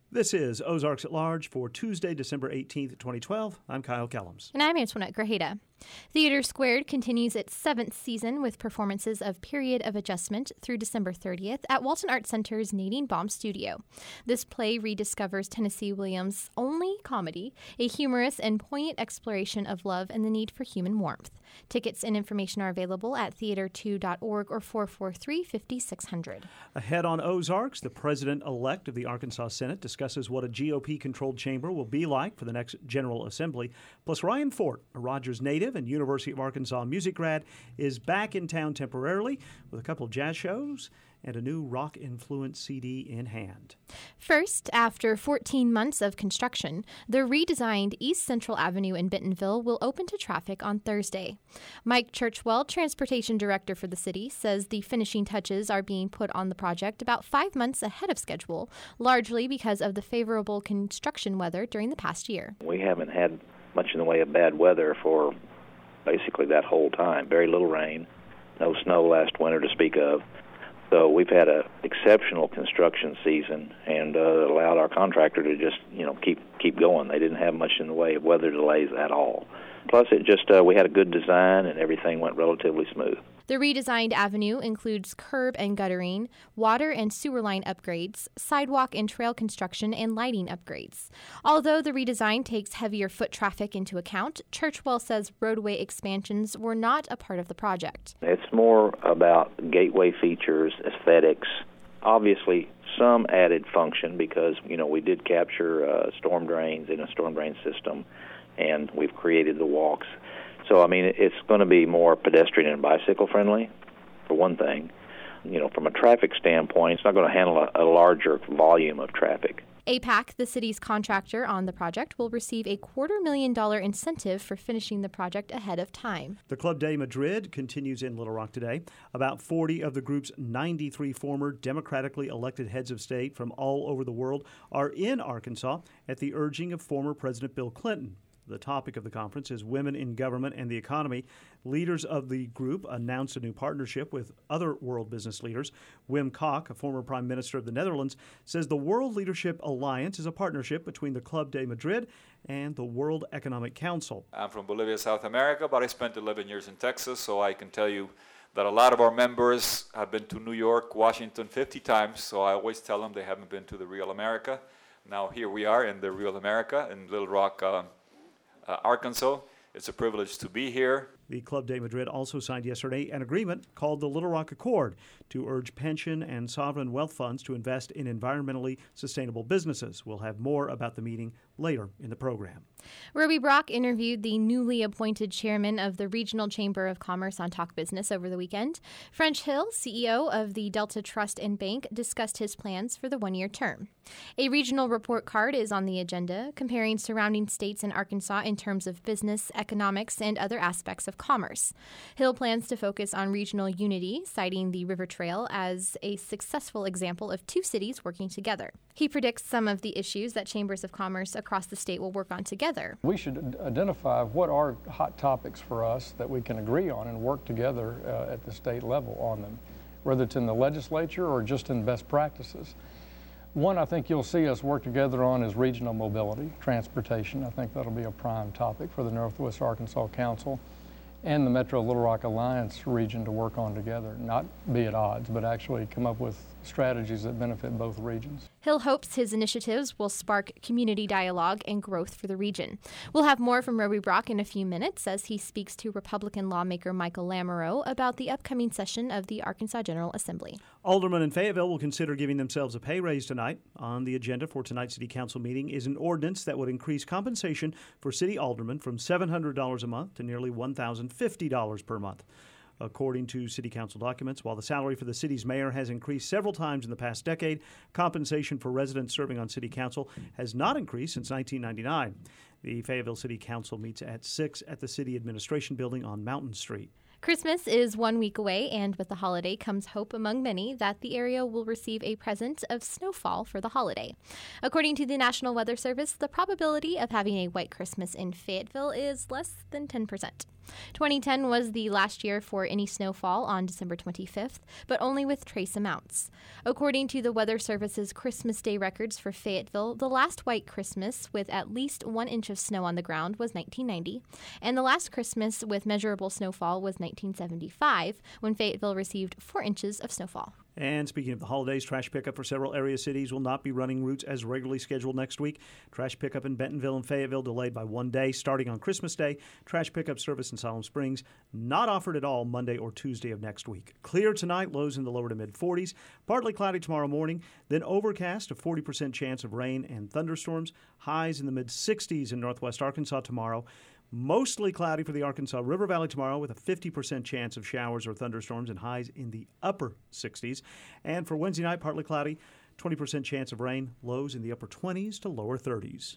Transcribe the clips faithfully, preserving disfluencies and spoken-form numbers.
This is Ozarks at Large for Tuesday, December eighteenth, twenty twelve. I'm Kyle Kellums. And I'm Antoinette Grajeda. Theater Squared continues its seventh season with performances of Period of Adjustment through December thirtieth at Walton Arts Center's Nadine Baum studio. This play rediscovers Tennessee Williams' only comedy, a humorous and poignant exploration of love and the need for human warmth. Tickets and information are available at theater two dot org or four four three, five six zero zero. Ahead on Ozarks, the president-elect of the Arkansas Senate discusses what a G O P-controlled chamber will be like for the next General Assembly. Plus, Ryan Fort, a Rogers native and University of Arkansas music grad, is back in town temporarily with a couple of jazz shows and a new rock-influenced C D in hand. First, after fourteen months of construction, the redesigned East Central Avenue in Bentonville will open to traffic on Thursday. Mike Churchwell, transportation director for the city, says the finishing touches are being put on the project about five months ahead of schedule, largely because of the favorable construction weather during the past year. We haven't had much in the way of bad weather for basically that whole time. Very little rain, no snow last winter to speak of. So we've had an exceptional construction season, and uh, allowed our contractor to just, you know, keep keep going. They didn't have much in the way of weather delays at all. Plus, it just uh, we had a good design, and everything went relatively smooth. The redesigned avenue includes curb and guttering, water and sewer line upgrades, sidewalk and trail construction, and lighting upgrades. Although the redesign takes heavier foot traffic into account, Churchwell says roadway expansions were not a part of the project. It's more about gateway features, aesthetics, obviously some added function because, you know, we did capture uh, storm drains in a storm drain system, and we've created the walks. So, I mean, it's going to be more pedestrian and bicycle friendly, for one thing. You know, from a traffic standpoint, it's not going to handle a, a larger volume of traffic. A PAC, the city's contractor on the project, will receive a quarter million dollar incentive for finishing the project ahead of time. The Club de Madrid continues in Little Rock today. About forty of the group's ninety-three former democratically elected heads of state from all over the world are in Arkansas at the urging of former President Bill Clinton. The topic of the conference is women in government and the economy. Leaders of the group announced a new partnership with other world business leaders. Wim Kok, a former prime minister of the Netherlands, says the World Leadership Alliance is a partnership between the Club de Madrid and the World Economic Council. I'm from Bolivia, South America, but I spent eleven years in Texas, so I can tell you that a lot of our members have been to New York, Washington fifty times, so I always tell them they haven't been to the real America. Now here we are in the real America in Little Rock, uh, Uh, Arkansas. It's a privilege to be here. The Club de Madrid also signed yesterday an agreement called the Little Rock Accord to urge pension and sovereign wealth funds to invest in environmentally sustainable businesses. We'll have more about the meeting later in the program. Roby Brock interviewed the newly appointed chairman of the Regional Chamber of Commerce on Talk Business over the weekend. French Hill, C E O of the Delta Trust and Bank, discussed his plans for the one-year term. A regional report card is on the agenda, comparing surrounding states and Arkansas in terms of business, economics, and other aspects of commerce. Hill plans to focus on regional unity, citing the River Trail as a successful example of two cities working together. He predicts some of the issues that chambers of commerce across the state will work on together. We should identify what are hot topics for us that we can agree on and work together uh, at the state level on them, whether it's in the legislature or just in best practices. One I think you'll see us work together on is regional mobility, transportation. I think that'll be a prime topic for the Northwest Arkansas Council and the Metro Little Rock Alliance region to work on together, not be at odds, but actually come up with strategies that benefit both regions. Hill hopes his initiatives will spark community dialogue and growth for the region. We'll have more from Roby Brock in a few minutes as he speaks to Republican lawmaker Michael Lamoureux about the upcoming session of the Arkansas General Assembly. Aldermen in Fayetteville will consider giving themselves a pay raise tonight. On the agenda for tonight's City Council meeting is an ordinance that would increase compensation for city aldermen from seven hundred dollars a month to nearly one thousand fifty dollars per month. According to City Council documents, while the salary for the city's mayor has increased several times in the past decade, compensation for residents serving on City Council has not increased since nineteen ninety-nine. The Fayetteville City Council meets at six at the City Administration Building on Mountain Street. Christmas is one week away, and with the holiday comes hope among many that the area will receive a present of snowfall for the holiday. According to the National Weather Service, the probability of having a white Christmas in Fayetteville is less than ten percent. twenty ten was the last year for any snowfall on December twenty-fifth, but only with trace amounts. According to the Weather Service's Christmas Day records for Fayetteville, the last white Christmas with at least one inch of snow on the ground was nineteen ninety, and the last Christmas with measurable snowfall was nineteen seventy-five, when Fayetteville received four inches of snowfall. And speaking of the holidays, trash pickup for several area cities will not be running routes as regularly scheduled next week. Trash pickup in Bentonville and Fayetteville delayed by one day starting on Christmas Day. Trash pickup service in Siloam Springs not offered at all Monday or Tuesday of next week. Clear tonight, lows in the lower to mid forties. Partly cloudy tomorrow morning, then overcast, a forty percent chance of rain and thunderstorms. Highs in the mid sixties in northwest Arkansas tomorrow. Mostly cloudy for the Arkansas River Valley tomorrow with a fifty percent chance of showers or thunderstorms and highs in the upper sixties. And for Wednesday night, partly cloudy, twenty percent chance of rain, lows in the upper twenties to lower thirties.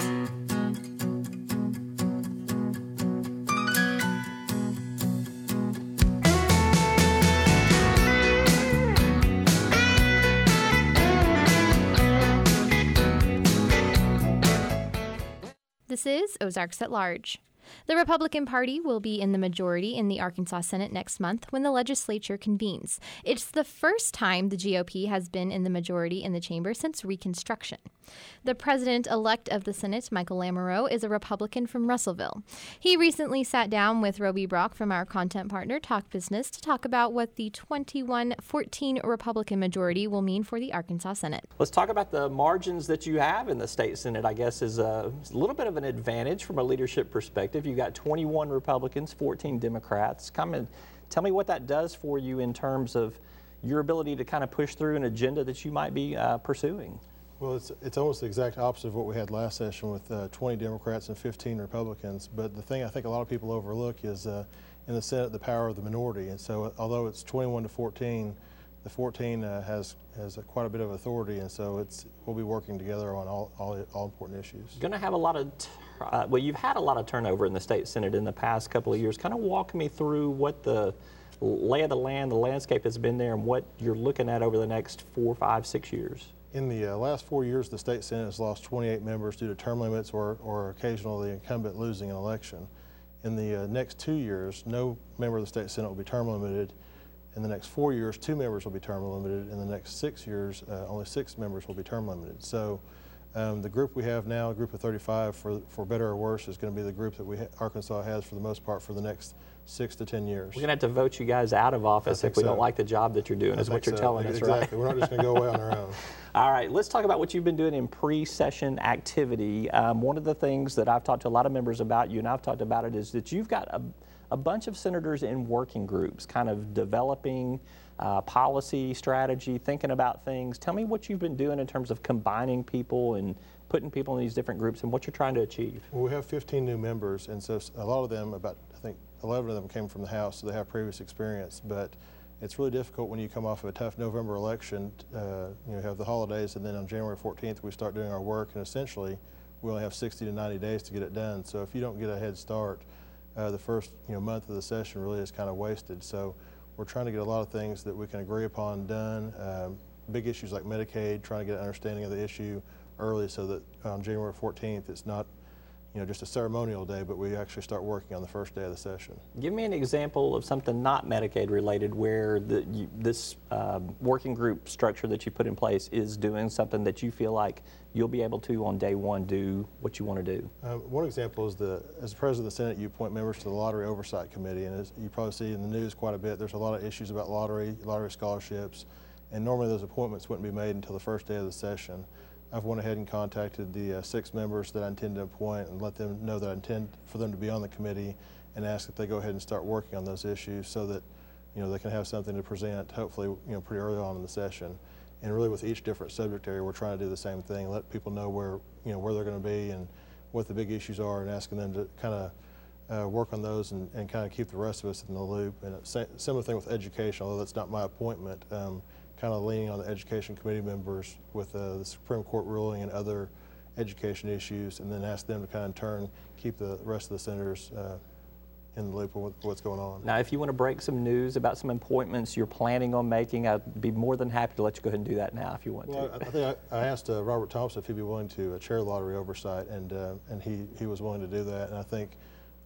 This is Ozarks at Large. The Republican Party will be in the majority in the Arkansas Senate next month when the legislature convenes. It's the first time the G O P has been in the majority in the chamber since Reconstruction. The president-elect of the Senate, Michael Lamoureux, is a Republican from Russellville. He recently sat down with Roby Brock from our content partner, Talk Business, to talk about what the twenty-one fourteen Republican majority will mean for the Arkansas Senate. Let's talk about the margins that you have in the state Senate, I guess, is a, a little bit of an advantage from a leadership perspective. You've got twenty-one Republicans, fourteen Democrats. Come and tell me what that does for you in terms of your ability to kind of push through an agenda that you might be uh, pursuing. Well, it's, it's almost the exact opposite of what we had last session with uh, twenty Democrats and fifteen Republicans. But the thing I think a lot of people overlook is uh, in the Senate, the power of the minority. And so although it's twenty-one to fourteen, the fourteen uh, has, has a, quite a bit of authority. And so it's, we'll be working together on all, all, all important issues. Going to have a lot of, t uh, well, you've had a lot of turnover in the state Senate in the past couple of years. Kind of walk me through what the lay of the land, the landscape has been there, and what you're looking at over the next four, five, six years. In the uh, last four years, the state Senate has lost twenty-eight members due to term limits or, or occasionally the incumbent losing an election. In the uh, next two years, no member of the state Senate will be term limited. In the next four years, two members will be term limited. In the next six years, uh, only six members will be term limited. So um, the group we have now, a group of thirty-five, for, for better or worse, is going to be the group that we ha Arkansas has for the most part for the next six to ten years. We're going to have to vote you guys out of office if we so. don't like the job that you're doing, I is what you're so. telling us, exactly. right? Exactly. We're not just going to go away on our own. All right, let's talk about what you've been doing in pre-session activity. Um, one of the things that I've talked to a lot of members about, you and I've talked about it, is that you've got a, a bunch of senators in working groups, kind of developing uh, policy, strategy, thinking about things. Tell me what you've been doing in terms of combining people and putting people in these different groups and what you're trying to achieve. Well, we have fifteen new members, and so a lot of them, about I think eleven of them came from the House, so they have previous experience, but it's really difficult when you come off of a tough November election. Uh, you know, have the holidays, and then on January fourteenth we start doing our work, and essentially we only have sixty to ninety days to get it done. So if you don't get a head start, uh, the first you know month of the session really is kind of wasted. So we're trying to get a lot of things that we can agree upon done. Um, big issues like Medicaid, trying to get an understanding of the issue early so that on January fourteenth it's not you know, just a ceremonial day, but we actually start working on the first day of the session. Give me an example of something not Medicaid related where the, you, this uh, working group structure that you put in place is doing something that you feel like you'll be able to on day one do what you want to do. Um, one example is the, as president of the Senate, you appoint members to the Lottery Oversight Committee, and as you probably see in the news quite a bit, there's a lot of issues about lottery, lottery scholarships, and normally those appointments wouldn't be made until the first day of the session. I've went ahead and contacted the uh, six members that I intend to appoint and let them know that I intend for them to be on the committee and ask that they go ahead and start working on those issues so that you know they can have something to present hopefully you know pretty early on in the session. And really with each different subject area we're trying to do the same thing, let people know where you know where they're going to be and what the big issues are, and asking them to kind of uh, work on those and, and kind of keep the rest of us in the loop. And a similar thing with education, although that's not my appointment. Um, kind of leaning on the education committee members with uh, the Supreme Court ruling and other education issues, and then ask them to kind of in turn keep the rest of the senators uh, in the loop of what's going on. Now, if you want to break some news about some appointments you're planning on making, I'd be more than happy to let you go ahead and do that now if you want well, to. I, I think I, I asked uh, Robert Thompson if he'd be willing to uh, chair lottery oversight, and uh, and he, he was willing to do that, and I think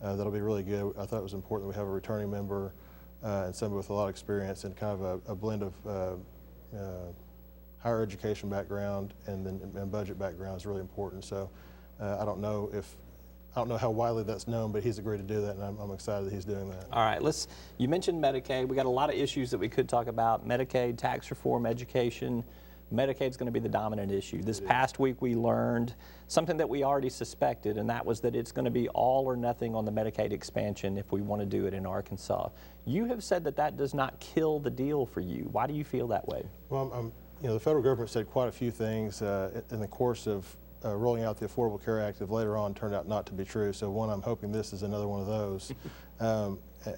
Uh, that'll be really good. I thought it was important that we have a returning member uh, and somebody with a lot of experience and kind of a, a blend of uh, uh, higher education background and then and budget background is really important. So uh, I don't know if I don't know how widely that's known, but he's agreed to do that, and I'm, I'm excited that he's doing that. All right, let's. You mentioned Medicaid. We got a lot of issues that we could talk about: Medicaid, tax reform, education. Medicaid's going to be the dominant issue. This past week we learned something that we already suspected, and that was that it's going to be all or nothing on the Medicaid expansion if we want to do it in Arkansas. You have said that that does not kill the deal for you. Why do you feel that way? Well, I'm, I'm, you know, the federal government said quite a few things uh, in the course of uh, rolling out the Affordable Care Act that later on turned out not to be true. So one, I'm hoping this is another one of those. um,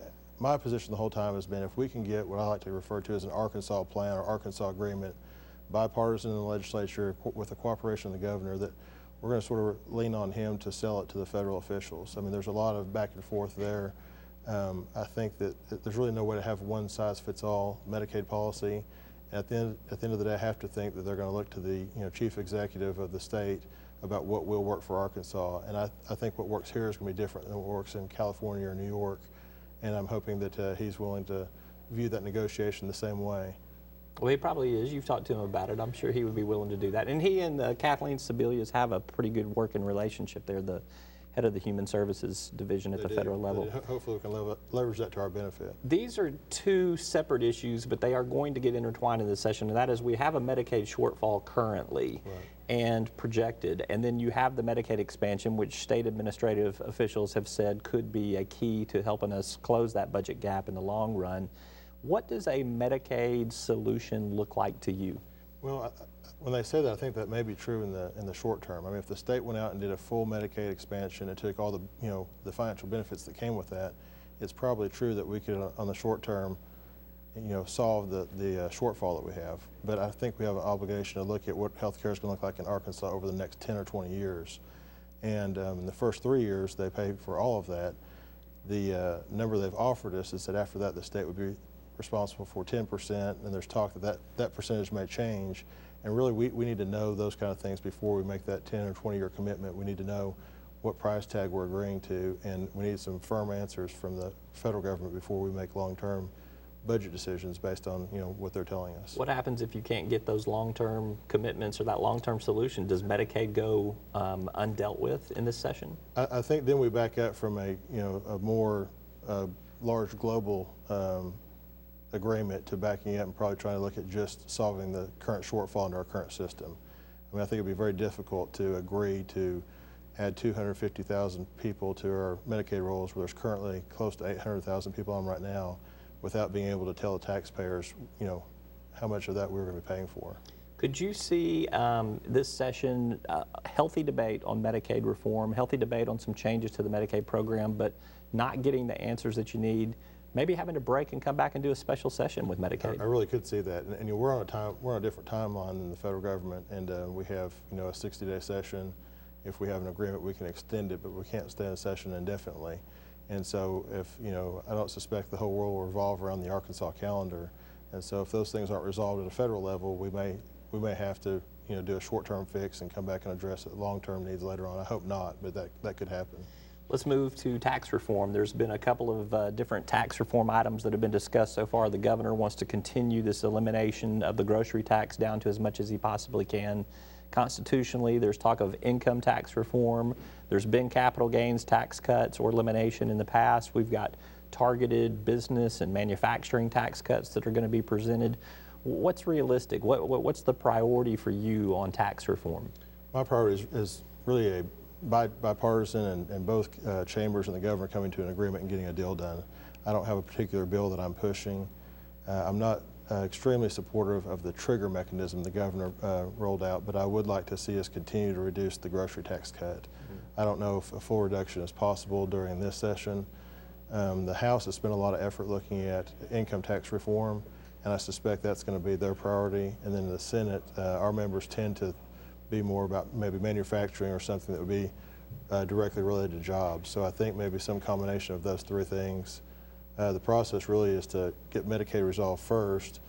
my position the whole time has been if we can get what I like to refer to as an Arkansas plan or Arkansas agreement, bipartisan in the legislature with the cooperation of the governor, that we're going to sort of lean on him to sell it to the federal officials. I mean, there's a lot of back and forth there. Um, I think that, that there's really no way to have one size fits all Medicaid policy. At the end, at the end of the day, I have to think that they're going to look to the you know chief executive of the state about what will work for Arkansas. And I, I think what works here is going to be different than what works in California or New York. And I'm hoping that uh, he's willing to view that negotiation the same way. Well, he probably is. You've talked to him about it. I'm sure he would be willing to do that. And he and uh, Kathleen Sebelius have a pretty good working relationship. They're the head of the Human Services Division at They the do. federal level. Hopefully we can lever leverage that to our benefit. These are two separate issues, but they are going to get intertwined in this session, and that is we have a Medicaid shortfall currently Right. and projected, and then you have the Medicaid expansion, which state administrative officials have said could be a key to helping us close that budget gap in the long run. What does a Medicaid solution look like to you? Well, I, when they say that, I think that may be true in the in the short term. I mean, if the state went out and did a full Medicaid expansion and took all the you know the financial benefits that came with that, it's probably true that we could, uh, on the short term, you know, solve the the uh, shortfall that we have. But I think we have an obligation to look at what health care is going to look like in Arkansas over the next ten or twenty years. And um, in the first three years, they pay for all of that. The uh, number they've offered us is that after that, the state would be responsible for ten percent, and there's talk that, that that percentage may change. And really, we, we need to know those kind of things before we make that ten or twenty year commitment. We need to know what price tag we're agreeing to, and we need some firm answers from the federal government before we make long-term budget decisions based on you know what they're telling us. What happens if you can't get those long-term commitments or that long-term solution? Does Medicaid go um, undealt with in this session? I, I think then we back up from a you know a more uh, large global um, agreement to backing up and probably trying to look at just solving the current shortfall in our current system. I mean, I think it'd be very difficult to agree to add two hundred fifty thousand people to our Medicaid rolls where there's currently close to eight hundred thousand people on right now without being able to tell the taxpayers, you know, how much of that we were going to be paying for. Could you see um, this session uh, healthy debate on Medicaid reform, healthy debate on some changes to the Medicaid program, but not getting the answers that you need? Maybe having to break and come back and do a special session with Medicaid. I, I really could see that, and, and you know, we're on a time, we're on a different timeline than the federal government, and uh, we have, you know, a sixty day session. If we have an agreement, we can extend it, but we can't stay in session indefinitely. And so, if you know, I don't suspect the whole world will revolve around the Arkansas calendar, and so if those things aren't resolved at a federal level, we may we may have to, you know, do a short-term fix and come back and address the long-term needs later on. I hope not, but that that could happen. Let's move to tax reform. There's been a couple of uh, different tax reform items that have been discussed so far. The governor wants to continue this elimination of the grocery tax down to as much as he possibly can. Constitutionally, there's talk of income tax reform. There's been capital gains tax cuts or elimination in the past. We've got targeted business and manufacturing tax cuts that are going to be presented. What's realistic? What, what, what's the priority for you on tax reform? My priority is, is really a Bi bipartisan and, and both uh, chambers and the governor coming to an agreement and getting a deal done. I don't have a particular bill that I'm pushing. Uh, I'm not uh, extremely supportive of the trigger mechanism the governor uh, rolled out, but I would like to see us continue to reduce the grocery tax cut. Mm-hmm. I don't know if a full reduction is possible during this session. Um, the House has spent a lot of effort looking at income tax reform, and I suspect that's going to be their priority. And then in the Senate, uh, our members tend to be more about maybe manufacturing or something that would be uh, directly related to jobs. So I think maybe some combination of those three things. Uh, the process really is to get Medicaid resolved first,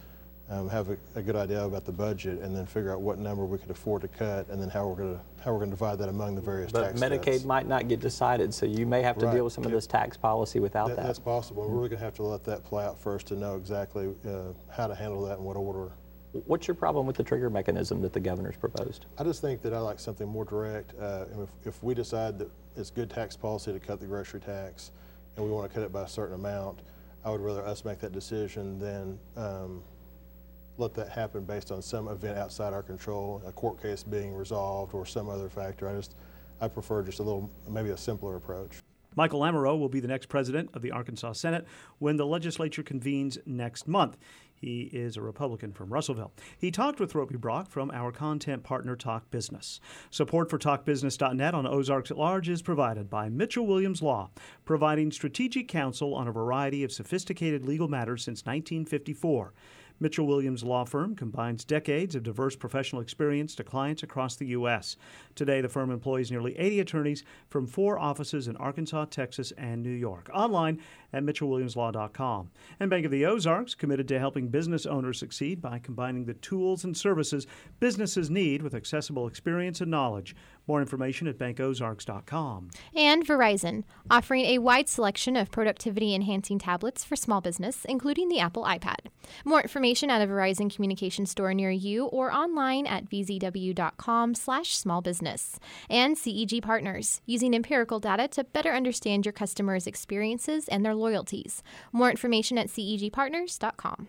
um, have a, a good idea about the budget, and then figure out what number we could afford to cut, and then how we're going to how we're going to divide that among the various but tax Medicaid cuts. might not get decided, so you may have to Right. deal with some of this tax policy without That, that. that's possible. We're really going to have to let that play out first to know exactly uh, how to handle that in what order. What's your problem with the trigger mechanism that the governor's proposed? I just think that I like something more direct. Uh, and if, if we decide that it's good tax policy to cut the grocery tax and we want to cut it by a certain amount, I would rather us make that decision than um, let that happen based on some event outside our control, a court case being resolved or some other factor. I just, I prefer just a little, maybe a simpler approach. Michael Lamoureux will be the next president of the Arkansas Senate when the legislature convenes next month. He is a Republican from Russellville. He talked with Ropey Brock from our content partner, Talk Business. Support for talk business dot net on Ozarks at Large is provided by Mitchell Williams Law, providing strategic counsel on a variety of sophisticated legal matters since nineteen fifty-four. Mitchell Williams Law Firm combines decades of diverse professional experience to clients across the U S Today, the firm employs nearly eighty attorneys from four offices in Arkansas, Texas, and New York. Online at mitchell williams law dot com. And Bank of the Ozarks, committed to helping business owners succeed by combining the tools and services businesses need with accessible experience and knowledge. More information at bank ozarks dot com. And Verizon, offering a wide selection of productivity-enhancing tablets for small business, including the Apple iPad. More information at a Verizon communication store near you or online at v z w dot com slash small business. And C E G Partners, using empirical data to better understand your customers' experiences and their loyalties. More information at c e g partners dot com.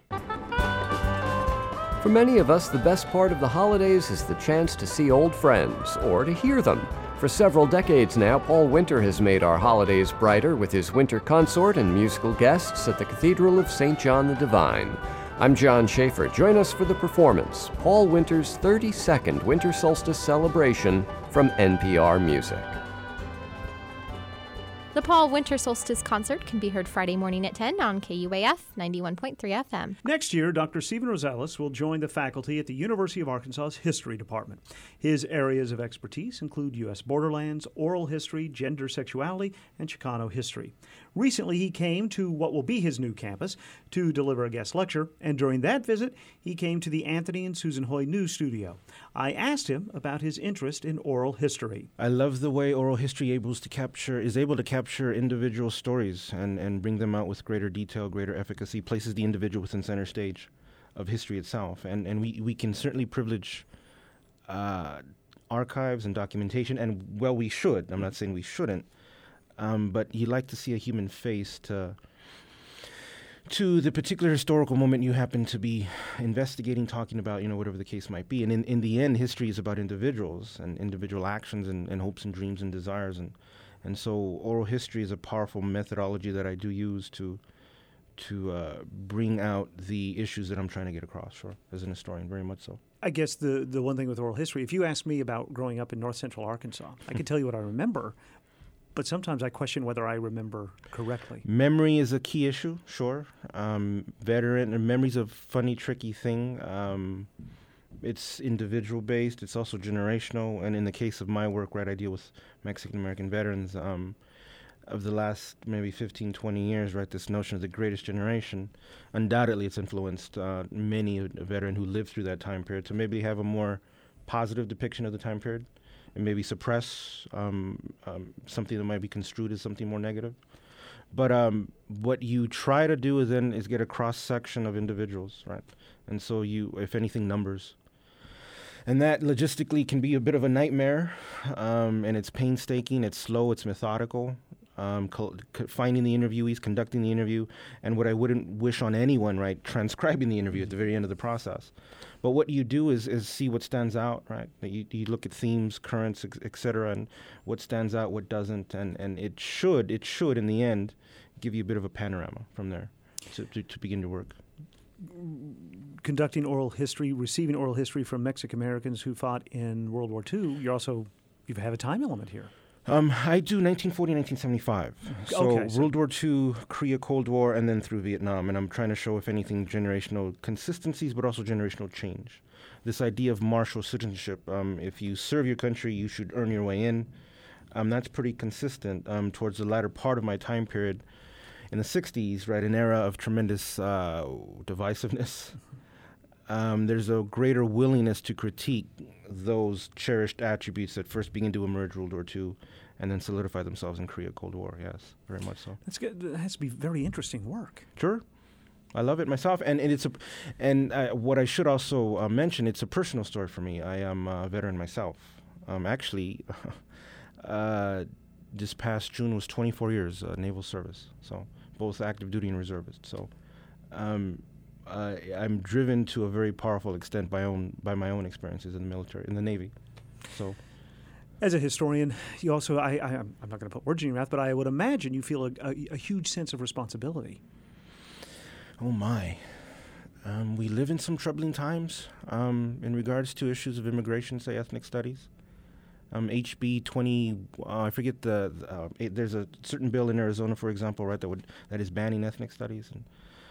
For many of us, the best part of the holidays is the chance to see old friends or to hear them. For several decades now, Paul Winter has made our holidays brighter with his winter consort and musical guests at the Cathedral of Saint John the Divine. I'm John Schaefer. Join us for the performance, Paul Winter's thirty-second Winter Solstice Celebration from N P R Music. The Paul Winter Solstice Concert can be heard Friday morning at ten on K U A F ninety-one point three F M. Next year, Doctor Stephen Rosales will join the faculty at the University of Arkansas's History Department. His areas of expertise include U S borderlands, oral history, gender sexuality, and Chicano history. Recently, he came to what will be his new campus to deliver a guest lecture, and during that visit, he came to the Anthony and Susan Hoy News Studio. I asked him about his interest in oral history. I love the way oral history able to capture is able to capture individual stories and, and bring them out with greater detail, greater efficacy, places the individual within center stage of history itself. And and we, we can certainly privilege uh, archives and documentation, and well, we should. I'm not saying we shouldn't. Um, but you like to see a human face to to the particular historical moment you happen to be investigating, talking about, you know, whatever the case might be. And in, in the end, history is about individuals and individual actions and, and hopes and dreams and desires. And and so oral history is a powerful methodology that I do use to to uh, bring out the issues that I'm trying to get across, sure, as an historian, very much so. I guess the, the one thing with oral history, if you ask me about growing up in north central Arkansas, I can tell you what I remember, but sometimes I question whether I remember correctly. Memory is a key issue, sure. Um, veteran, and memory's a funny, tricky thing. Um, it's individual-based. It's also generational. And in the case of my work, right, I deal with Mexican-American veterans um, of the last maybe fifteen, twenty years, right, this notion of the greatest generation. Undoubtedly, it's influenced uh, many a veteran who lived through that time period to maybe have a more positive depiction of the time period, and maybe suppress um, um, something that might be construed as something more negative. But um, what you try to do is then is get a cross-section of individuals, right? And so you, if anything, numbers. And that logistically can be a bit of a nightmare, um, and it's painstaking, it's slow, it's methodical. Um, co- co- finding the interviewees, conducting the interview, and what I wouldn't wish on anyone, right, transcribing the interview at the very end of the process. But what you do is is see what stands out, right? You, you look at themes, currents, et cetera, and what stands out, what doesn't, and, and it should, it should, in the end, give you a bit of a panorama from there to, to, to begin to work. Conducting oral history, receiving oral history from Mexican Americans who fought in World War Two, you're also, you have a time element here. Um, I do nineteen forty, nineteen seventy-five. So okay, so World War Two, Korea, Cold War, and then through Vietnam. And I'm trying to show, if anything, generational consistencies, but also generational change. This idea of martial citizenship, um, if you serve your country, you should earn your way in. Um, that's pretty consistent um, towards the latter part of my time period in the sixties, right, an era of tremendous uh, divisiveness. um, there's a greater willingness to critique those cherished attributes that first begin to emerge World War Two and then solidify themselves in Korea Cold War. Yes, very much so. That's good. That has to be very interesting work. Sure. I love it myself, and, and it's a, and uh, what I should also uh, mention, it's a personal story for me. I am a veteran myself. Um, actually, uh, this past June was twenty-four years uh, naval service, so both active duty and reservist. So, um, uh, I'm driven to a very powerful extent by own by my own experiences in the military, in the Navy. So, as a historian, you also I, I I'm not going to put words in your mouth, but I would imagine you feel a, a, a huge sense of responsibility. Oh my. Um, we live in some troubling times um, in regards to issues of immigration, say ethnic studies. Um, H B twenty, uh, I forget the, the uh, it, there's a certain bill in Arizona, for example, right, that would that is banning ethnic studies. And,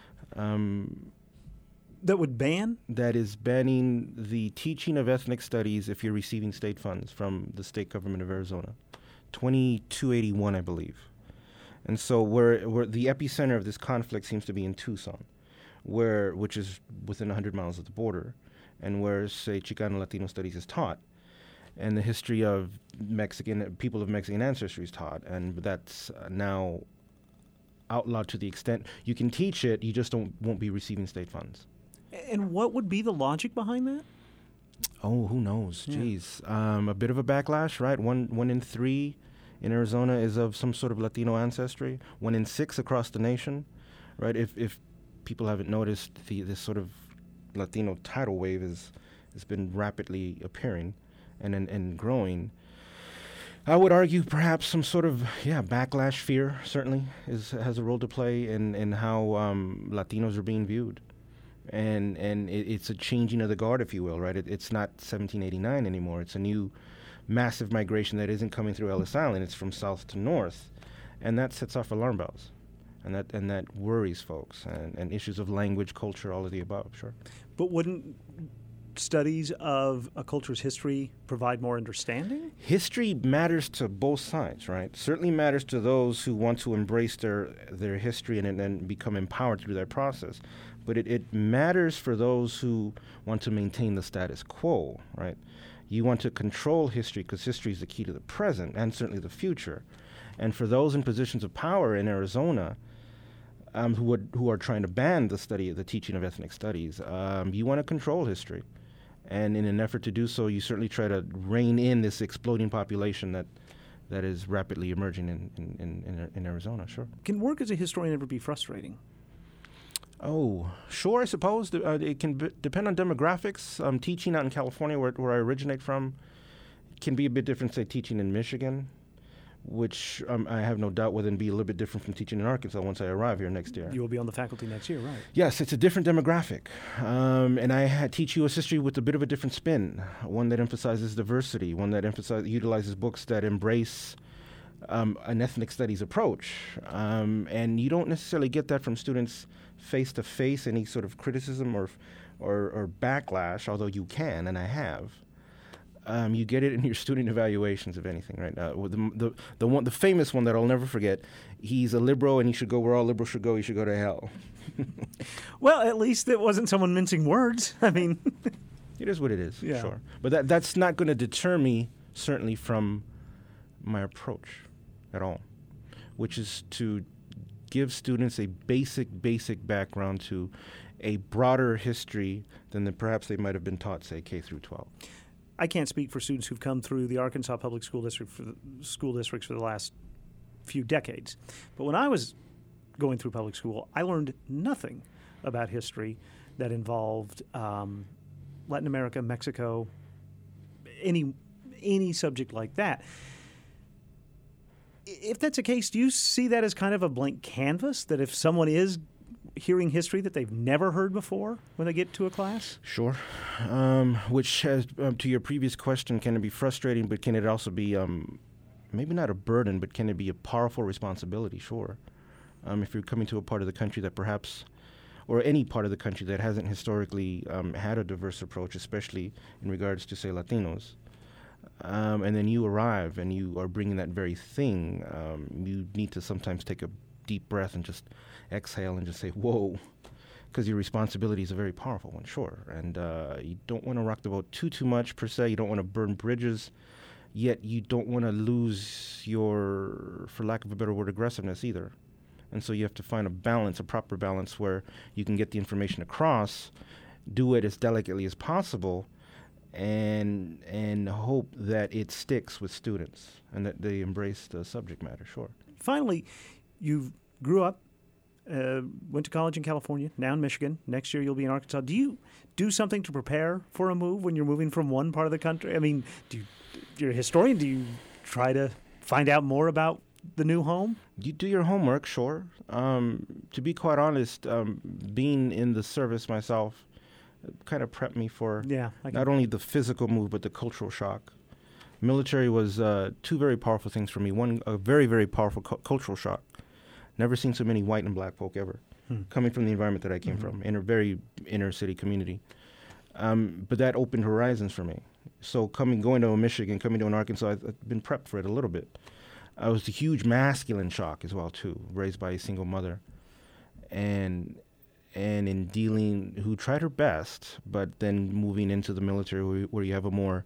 um, that would ban? That is banning the teaching of ethnic studies if you're receiving state funds from the state government of Arizona. twenty-two eighty-one, I believe. And so where, where the epicenter of this conflict seems to be in Tucson, where which is within one hundred miles of the border, and where, say, Chicano Latino studies is taught, and the history of Mexican people of Mexican ancestry is taught, and that's uh, now outlawed to the extent you can teach it, you just don't won't be receiving state funds. And what would be the logic behind that? Oh, who knows? Yeah. Jeez, um, a bit of a backlash, right? One one in three in Arizona is of some sort of Latino ancestry. One in six across the nation, right? If if people haven't noticed, the this sort of Latino tidal wave is has been rapidly appearing and and, and growing. I would argue perhaps some sort of yeah backlash fear certainly is has a role to play in in how um, Latinos are being viewed. And and it, it's a changing of the guard, if you will, right? It, it's not seventeen eighty-nine anymore. It's a new massive migration that isn't coming through Ellis Island. It's from south to north, and that sets off alarm bells, and that and that worries folks. And, and issues of language, culture, all of the above, sure. But wouldn't studies of a culture's history provide more understanding? History matters to both sides, right? Certainly matters to those who want to embrace their their history and and become empowered through that process. But it, it matters for those who want to maintain the status quo, right? You want to control history because history is the key to the present and certainly the future. And for those in positions of power in Arizona um, who would, who are trying to ban the study, the teaching of ethnic studies, um, you want to control history. And in an effort to do so, you certainly try to rein in this exploding population that that is rapidly emerging in, in, in, in Arizona, sure. Can work as a historian ever be frustrating? Oh, sure, I suppose. Uh, it can b- depend on demographics. Um, teaching out in California, where, where I originate from, can be a bit different, say, teaching in Michigan, which um, I have no doubt will then be a little bit different from teaching in Arkansas once I arrive here next year. You will be on the faculty next year, right? Yes, it's a different demographic. Um, and I ha- teach U S history with a bit of a different spin, one that emphasizes diversity, one that emphasizes, utilizes books that embrace um, an ethnic studies approach. Um, and you don't necessarily get that from students face-to-face, any sort of criticism or, or, or backlash, although you can, and I have. Um, you get it in your student evaluations, if anything, right? Uh, the, the the one, the famous one that I'll never forget. He's a liberal, and he should go where all liberals should go. He should go to hell. Well, at least it wasn't someone mincing words. I mean, it is what it is. Yeah. Sure, but that that's not going to deter me, certainly, from my approach at all, which is to give students a basic, basic background to a broader history than the, perhaps they might have been taught, say, K through twelve. I can't speak for students who've come through the Arkansas Public School District for the school districts for the last few decades. But when I was going through public school, I learned nothing about history that involved um, Latin America, Mexico, any any subject like that. If that's the case, do you see that as kind of a blank canvas, that if someone is hearing history that they've never heard before when they get to a class? Sure. Um, which, has, um, to your previous question, can it be frustrating, but can it also be um, maybe not a burden, but can it be a powerful responsibility? Sure. Um, if you're coming to a part of the country that perhaps, or any part of the country that hasn't historically um, had a diverse approach, especially in regards to, say, Latinos, Um, and then you arrive and you are bringing that very thing, um, you need to sometimes take a deep breath and just exhale and just say, whoa, because your responsibility is a very powerful one, sure. And uh, you don't want to rock the boat too, too much, per se. You don't want to burn bridges, yet you don't want to lose your, for lack of a better word, aggressiveness either. And so you have to find a balance, a proper balance, where you can get the information across, do it as delicately as possible, and and hope that it sticks with students and that they embrace the subject matter, sure. Finally, you grew up, uh, went to college in California, now in Michigan. Next year you'll be in Arkansas. Do you do something to prepare for a move when you're moving from one part of the country? I mean, do you, you're a historian. Do you try to find out more about the new home? You do your homework, sure. Um, to be quite honest, um, being in the service myself kind of prepped me for yeah, not only the physical move, but the cultural shock. Military was uh, two very powerful things for me. One, a very, very powerful cu- cultural shock. Never seen so many white and black folk ever, hmm. coming from the environment that I came mm-hmm. from, in a very inner city community. Um, but that opened horizons for me. So coming, going to Michigan, coming to an Arkansas, I've, I've been prepped for it a little bit. Uh, it was a huge masculine shock as well, too, raised by a single mother. And and in dealing, who tried her best, but then moving into the military where, where you have a more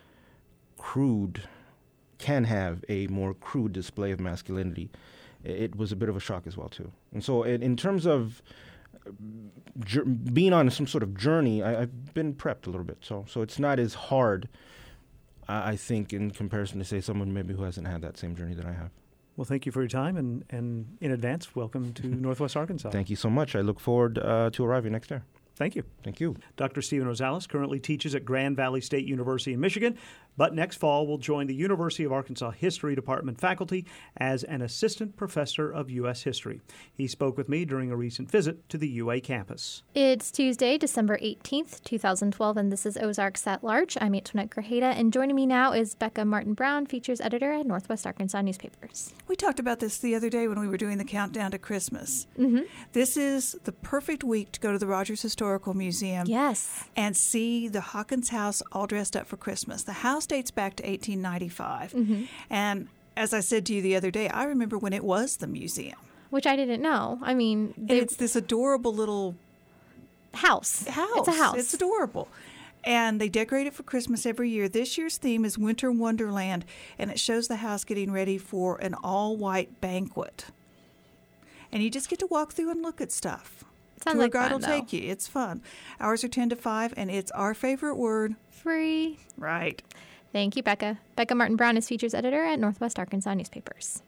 crude, can have a more crude display of masculinity, it was a bit of a shock as well, too. And so in, in terms of jur- being on some sort of journey, I, I've been prepped a little bit. So so it's not as hard, I think, in comparison to, say, someone maybe who hasn't had that same journey that I have. Well, thank you for your time, and, and in advance, welcome to Northwest Arkansas. Thank you so much. I look forward uh, to arriving next year. Thank you. Thank you. Doctor Stephen Rosales currently teaches at Grand Valley State University in Michigan, but next fall will join the University of Arkansas History Department faculty as an assistant professor of U S history. He spoke with me during a recent visit to the U A campus. It's Tuesday, December eighteenth, twenty twelve, and this is Ozarks at Large. I'm Antoinette Grajeda, and joining me now is Becca Martin-Brown, features editor at Northwest Arkansas Newspapers. We talked about this the other day when we were doing the countdown to Christmas. Mm-hmm. This is the perfect week to go to the Rogers Historical Museum. Yes. And see the Hawkins house all dressed up for Christmas. The house dates back to eighteen ninety-five. Mm-hmm. And as I said to you the other day, I remember when it was the museum. Which I didn't know. I mean, they... it's this adorable little house. House. It's a house. It's adorable. And they decorate it for Christmas every year. This year's theme is Winter Wonderland, and it shows the house getting ready for an all-white banquet. And you just get to walk through and look at stuff. Sounds Tour like guide fun, will though. take you. It's fun. Hours are ten to five, and it's our favorite word. Free. Right. Thank you, Becca. Becca Martin-Brown is features editor at Northwest Arkansas Newspapers.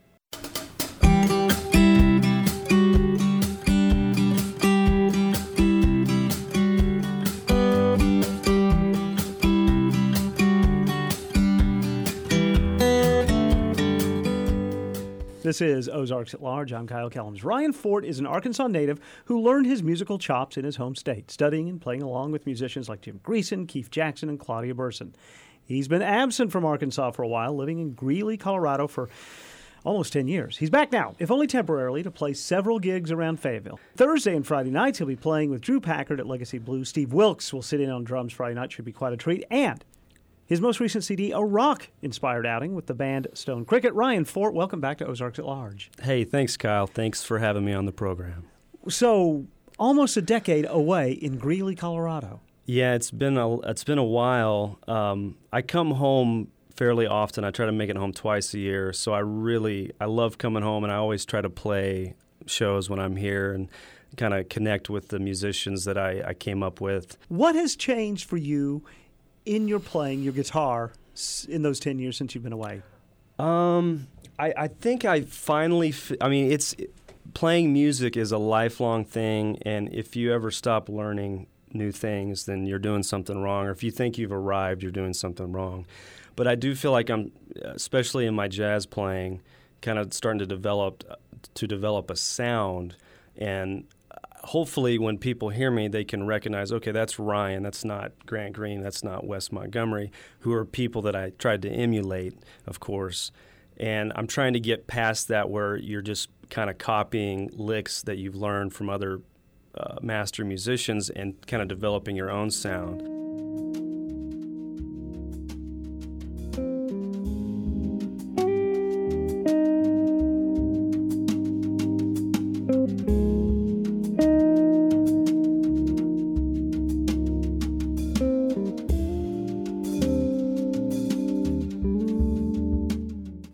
This is Ozarks at Large. I'm Kyle Kellums. Ryan Fort is an Arkansas native who learned his musical chops in his home state, studying and playing along with musicians like Jim Greason, Keith Jackson, and Claudia Burson. He's been absent from Arkansas for a while, living in Greeley, Colorado for almost ten years. He's back now, if only temporarily, to play several gigs around Fayetteville. Thursday and Friday nights, he'll be playing with Drew Packard at Legacy Blues. Steve Wilkes will sit in on drums Friday night. Should be quite a treat. And his most recent C D, a rock-inspired outing with the band Stone Cricket. Ryan Fort, welcome back to Ozarks at Large. Hey, thanks, Kyle. Thanks for having me on the program. So, almost a decade away in Greeley, Colorado. Yeah, it's been a it's been a while. Um, I come home fairly often. I try to make it home twice a year. So I really I love coming home, and I always try to play shows when I'm here and kind of connect with the musicians that I, I came up with. What has changed for you in your playing your guitar in those ten years since you've been away? Um, I, I think I finally, f- I mean, it's playing music is a lifelong thing, and if you ever stop learning new things, then you're doing something wrong, or if you think you've arrived, you're doing something wrong. But I do feel like I'm, especially in my jazz playing, kind of starting to develop to develop a sound, and hopefully when people hear me, they can recognize, okay, that's Ryan, that's not Grant Green, that's not Wes Montgomery, who are people that I tried to emulate, of course. And I'm trying to get past that where you're just kind of copying licks that you've learned from other uh, master musicians and kind of developing your own sound.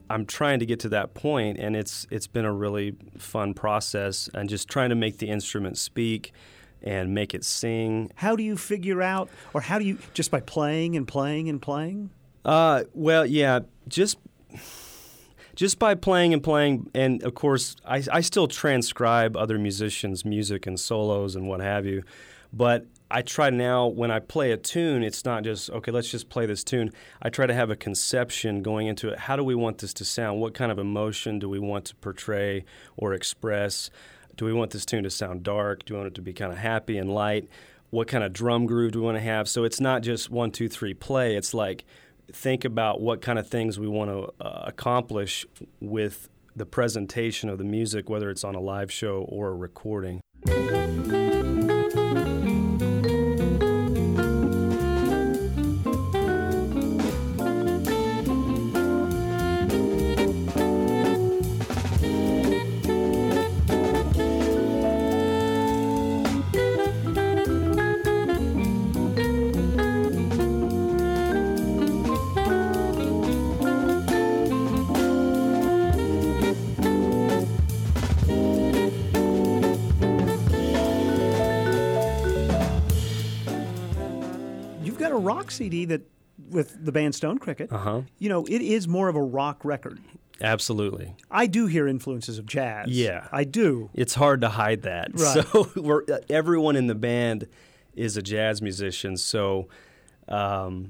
I'm trying to get to that point, and it's it's been a really fun process, and just trying to make the instrument speak and make it sing. How do you figure out, or how do you, just by playing and playing and playing? Uh, well, yeah, just just by playing and playing, and of course, I, I still transcribe other musicians' music and solos and what have you, but I try now, when I play a tune, it's not just, okay, let's just play this tune. I try to have a conception going into it. How do we want this to sound? What kind of emotion do we want to portray or express? Do we want this tune to sound dark? Do we want it to be kind of happy and light? What kind of drum groove do we want to have? So it's not just one, two, three, play. It's like, think about what kind of things we want to uh, accomplish with the presentation of the music, whether it's on a live show or a recording. Rock C D that with the band Stone Cricket, uh-huh. you know, it is more of a rock record. Absolutely. I do hear influences of jazz. Yeah. I do. It's hard to hide that. Right. So we're, everyone in the band is a jazz musician, so um,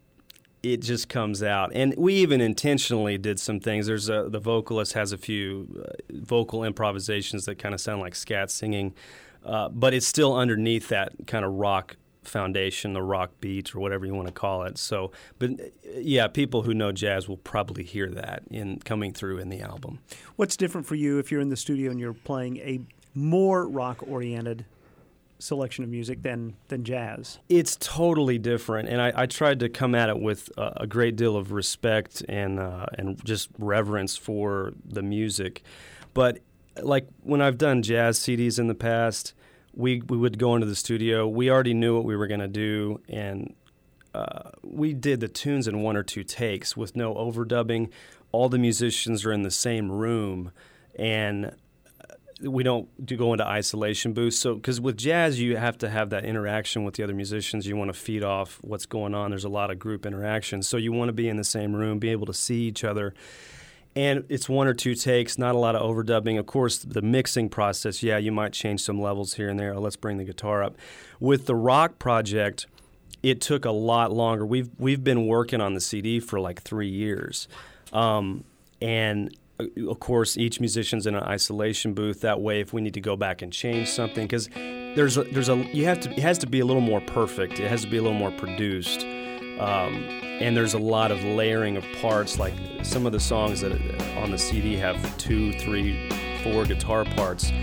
it just comes out. And we even intentionally did some things. There's a, the vocalist has a few uh, vocal improvisations that kind of sound like scat singing, uh, but it's still underneath that kind of rock foundation, the rock beat, or whatever you want to call it. So, but yeah, people who know jazz will probably hear that in coming through in the album. What's different for you if you're in the studio and you're playing a more rock-oriented selection of music than than jazz? It's totally different, and I, I tried to come at it with a, a great deal of respect and uh, and just reverence for the music. But like when I've done jazz C Ds in the past, We we would go into the studio. We already knew what we were going to do, and uh, we did the tunes in one or two takes with no overdubbing. All the musicians are in the same room, and we don't do go into isolation booths. So, because with jazz, you have to have that interaction with the other musicians. You want to feed off what's going on. There's a lot of group interaction, so you want to be in the same room, be able to see each other. And it's one or two takes, not a lot of overdubbing. Of course, the mixing process, yeah, you might change some levels here and there. Oh, let's bring the guitar up. With the rock project, it took a lot longer. We've we've been working on the C D for like three years. Um, and, of course, each musician's in an isolation booth. That way, if we need to go back and change something, because there's a, there's a you have to it has to be a little more perfect. It has to be a little more produced. Um, and there's a lot of layering of parts, like some of the songs that on the C D have two, three, four guitar parts.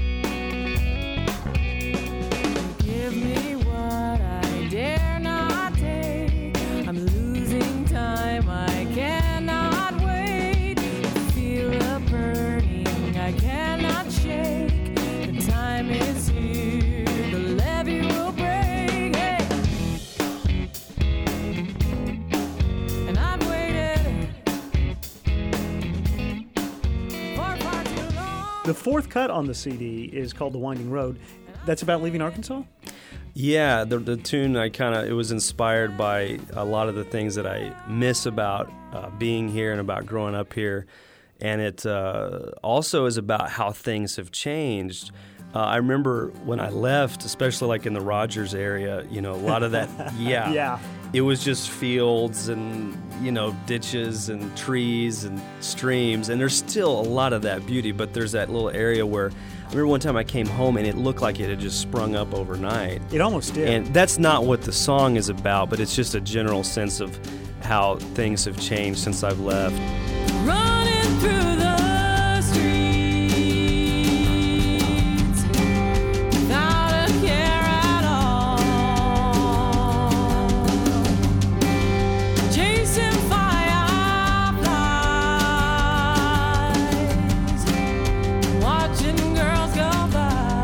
Give me what I dare not take. I'm losing time, I cannot wait. Feel a burning, I cannot shake. The time is here, the levee will break. The fourth cut on the C D is called The Winding Road. That's about leaving Arkansas? Yeah, the, the tune, I kind of, it was inspired by a lot of the things that I miss about uh, being here and about growing up here. And it uh, also is about how things have changed. Uh, I remember when I left, especially like in the Rogers area, you know, a lot of that, yeah. yeah. It was just fields and, you know, ditches and trees and streams. And there's still a lot of that beauty, but there's that little area where, I remember one time I came home and it looked like it had just sprung up overnight. It almost did. And that's not what the song is about, but it's just a general sense of how things have changed since I've left. Running through the streets without a care at all, chasing fireflies, watching girls go by.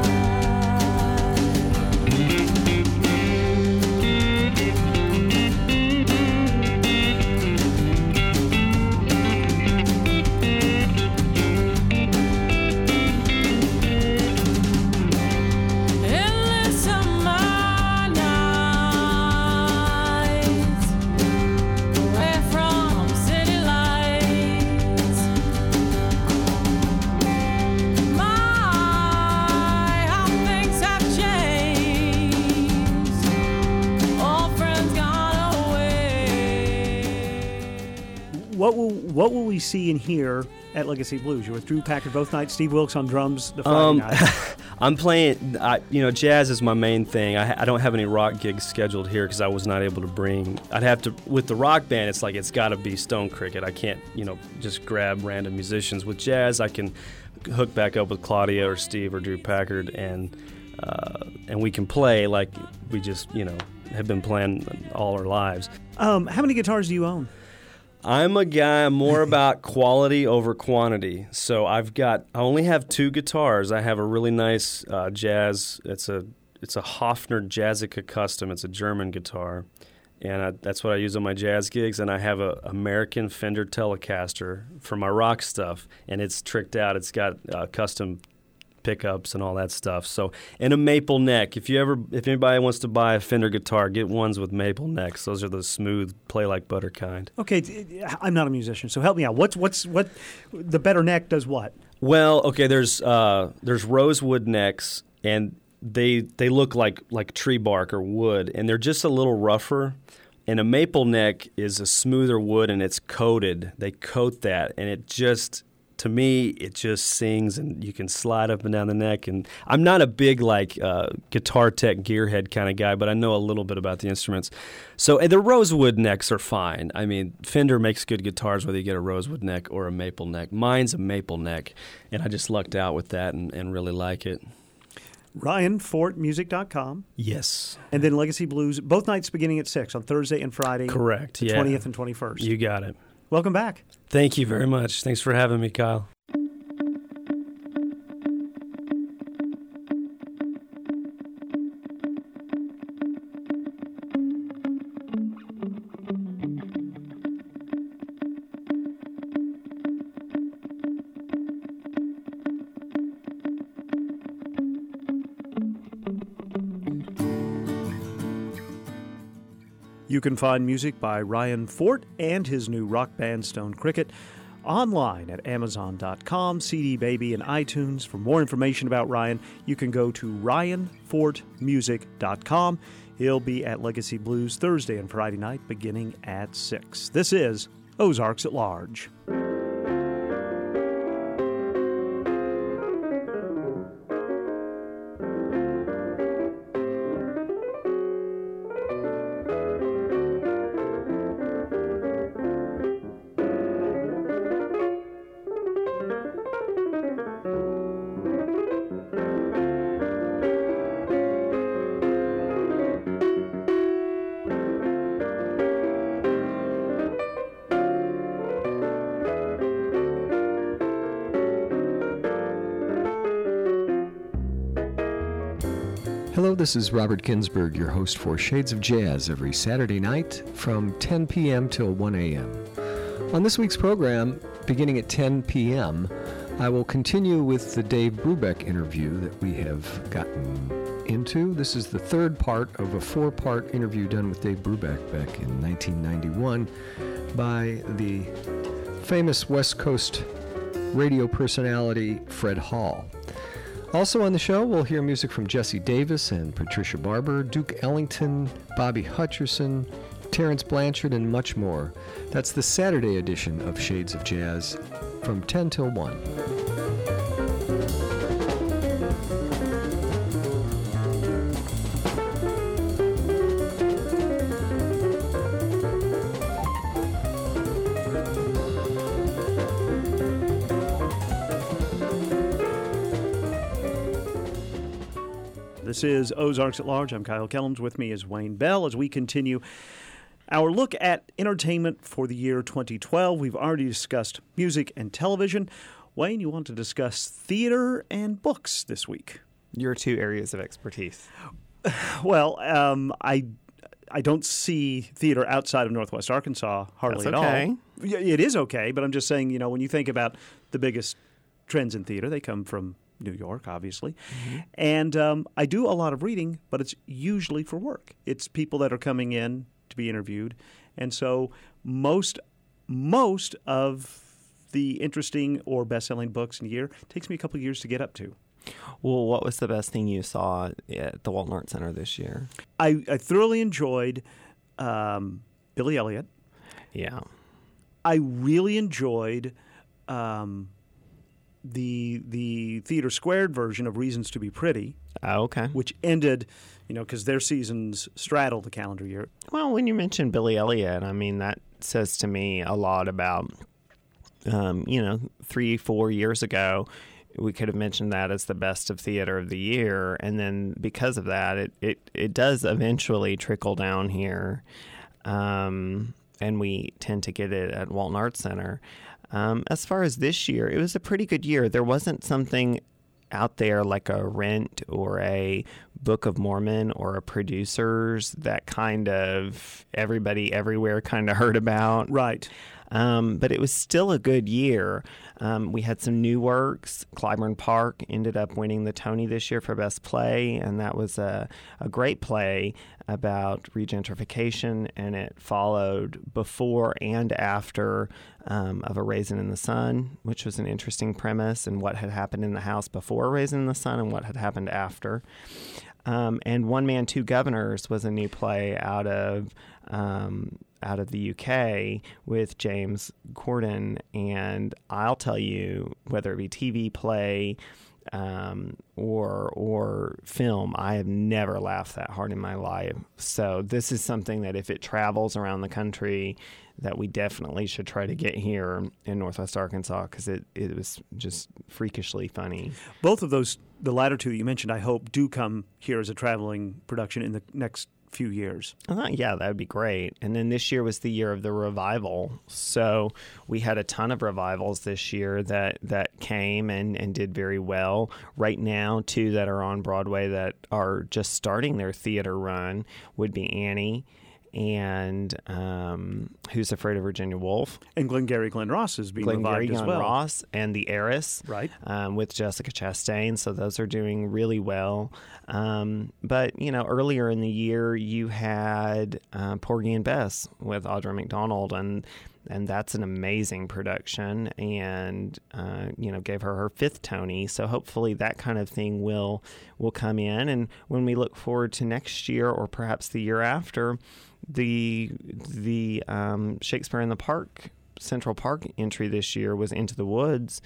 what will what will we see and hear at Legacy Blues? You're with Drew Packard both nights. Steve Wilkes on drums the Friday Um, night. I'm playing, I, you know, jazz is my main thing. I, I don't have any rock gigs scheduled here because I was not able to bring. I'd have to, with the rock band, it's like it's got to be Stone Cricket. I can't, you know, just grab random musicians. With jazz, I can hook back up with Claudia or Steve or Drew Packard, and uh, and we can play like we just, you know, have been playing all our lives. Um, how many guitars do you own? I'm a guy more about quality over quantity. So I've got, I only have two guitars. I have a really nice uh, jazz. It's a it's a Hofner Jazzica Custom. It's a German guitar, and I, that's what I use on my jazz gigs. And I have a American Fender Telecaster for my rock stuff, and it's tricked out. It's got uh, custom pickups and all that stuff. So, and a maple neck. If you ever, if anybody wants to buy a Fender guitar, get ones with maple necks. Those are the smooth, play like butter kind. Okay, t- I'm not a musician, so help me out. What's what's what? The better neck does what? Well, okay. There's uh, there's rosewood necks, and they they look like like tree bark or wood, and they're just a little rougher. And a maple neck is a smoother wood, and it's coated. They coat that, and it just, to me, it just sings, and you can slide up and down the neck. And I'm not a big like uh, guitar tech gearhead kind of guy, but I know a little bit about the instruments. So and the rosewood necks are fine. I mean, Fender makes good guitars whether you get a rosewood neck or a maple neck. Mine's a maple neck, and I just lucked out with that and, and really like it. Ryan Fort Music dot com. Yes. And then Legacy Blues, both nights beginning at six on Thursday and Friday. Correct, the yeah. twentieth and twenty-first. You got it. Welcome back. Thank you very much. Thanks for having me, Kyle. You can find music by Ryan Fort and his new rock band Stone Cricket online at amazon dot com, C D Baby, and iTunes. For more information about Ryan, you can go to ryan fort music dot com. He'll be at Legacy Blues Thursday and Friday night beginning at six. This is Ozarks at Large. Hello, this is Robert Ginsburg, your host for Shades of Jazz every Saturday night from ten p.m. till one a.m. On this week's program, beginning at ten p.m., I will continue with the Dave Brubeck interview that we have gotten into. This is the third part of a four-part interview done with Dave Brubeck back in nineteen ninety-one by the famous West Coast radio personality Fred Hall. Also on the show, we'll hear music from Jesse Davis and Patricia Barber, Duke Ellington, Bobby Hutcherson, Terrence Blanchard, and much more. That's the Saturday edition of Shades of Jazz from ten till one. This is Ozarks at Large. I'm Kyle Kellums. With me is Wayne Bell as we continue our look at entertainment for the year twenty twelve. We've already discussed music and television. Wayne, you want to discuss theater and books this week? Your two areas of expertise. Well, um, I I don't see theater outside of Northwest Arkansas hardly That's at okay. all. It is okay, but I'm just saying, you know, when you think about the biggest trends in theater, they come from New York, obviously. Mm-hmm. And um, I do a lot of reading, but it's usually for work. It's people that are coming in to be interviewed. And so most most of the interesting or best-selling books in a year takes me a couple of years to get up to. Well, what was the best thing you saw at the Walton Arts Center this year? I, I thoroughly enjoyed um, Billy Elliot. Yeah. I really enjoyed um, the the Theater Squared version of Reasons to Be Pretty. Oh, okay. Which ended, you know, because their seasons straddle the calendar year. Well, when you mentioned Billy Elliot, I mean, that says to me a lot about, um, you know, three, four years ago, we could have mentioned that as the best of theater of the year. And then because of that, it, it, it does eventually trickle down here. Um, and we tend to get it at Walton Arts Center. Um, as far as this year, it was a pretty good year. There wasn't something out there like a Rent or a Book of Mormon or a Producers that kind of everybody everywhere kind of heard about. Right. Um, but it was still a good year. Um, we had some new works. Clyburn Park ended up winning the Tony this year for Best Play, and that was a, a great play about regentrification, and it followed before and after um, of A Raisin in the Sun, which was an interesting premise, and what had happened in the house before A Raisin in the Sun and what had happened after. Um, and One Man, Two Governors was a new play out of um, out of the U K with James Corden. And I'll tell you, whether it be T V play um, or or film, I have never laughed that hard in my life. So this is something that if it travels around the country, that we definitely should try to get here in Northwest Arkansas, because it, it was just freakishly funny. Both of those, the latter two that you mentioned, I hope, do come here as a traveling production in the next few years. Uh, yeah, that would be great. And then this year was the year of the revival. So we had a ton of revivals this year that, that came and, and did very well. Right now, two that are on Broadway that are just starting their theater run would be Annie and um, Who's Afraid of Virginia Woolf? And Glengarry Glen Ross is being Glengarry revived as Glen well. Ross and The Heiress, right, um, with Jessica Chastain. So those are doing really well. Um, but you know, earlier in the year, you had uh, Porgy and Bess with Audra McDonald, and and that's an amazing production, and uh, you know, gave her her fifth Tony. So hopefully that kind of thing will will come in. And when we look forward to next year, or perhaps the year after, the the um, Shakespeare in the Park Central Park entry this year was Into the Woods,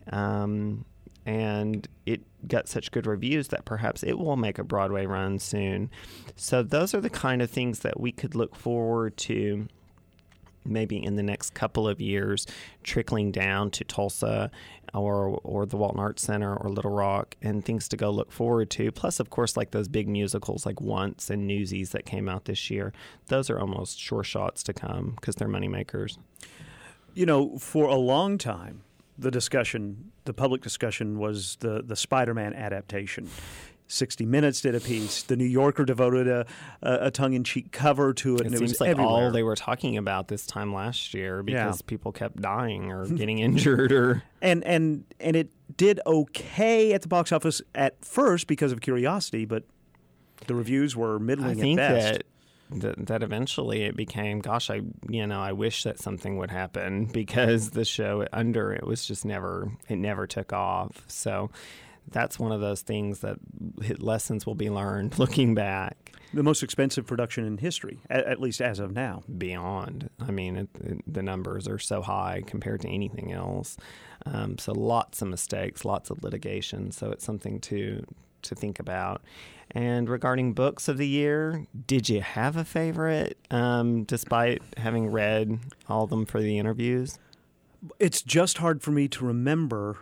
um, and it got such good reviews that perhaps it will make a Broadway run soon. So those are the kind of things that we could look forward to, maybe in the next couple of years, trickling down to Tulsa or or the Walton Arts Center or Little Rock, and things to go look forward to. Plus, of course, like those big musicals like Once and Newsies that came out this year. Those are almost sure shots to come because they're moneymakers. You know, for a long time, the discussion, the public discussion was the, the Spider-Man adaptation. sixty minutes did a piece. The New Yorker devoted a, a, a tongue-in-cheek cover to it, It and it seems was like everywhere. all they were talking about this time last year, because Yeah. people kept dying or getting injured. or And and and it did okay at the box office at first because of curiosity, but the reviews were middling I think at best. that, that that eventually it became, gosh, I you know I wish that something would happen, because the show under it was just never it never took off. So that's one of those things that lessons will be learned looking back. The most expensive production in history, at, at least as of now. Beyond. I mean, it, it, the numbers are so high compared to anything else. Um, so lots of mistakes, lots of litigation. So it's something to to think about. And regarding books of the year, did you have a favorite, um, despite having read all of them for the interviews? It's just hard for me to remember.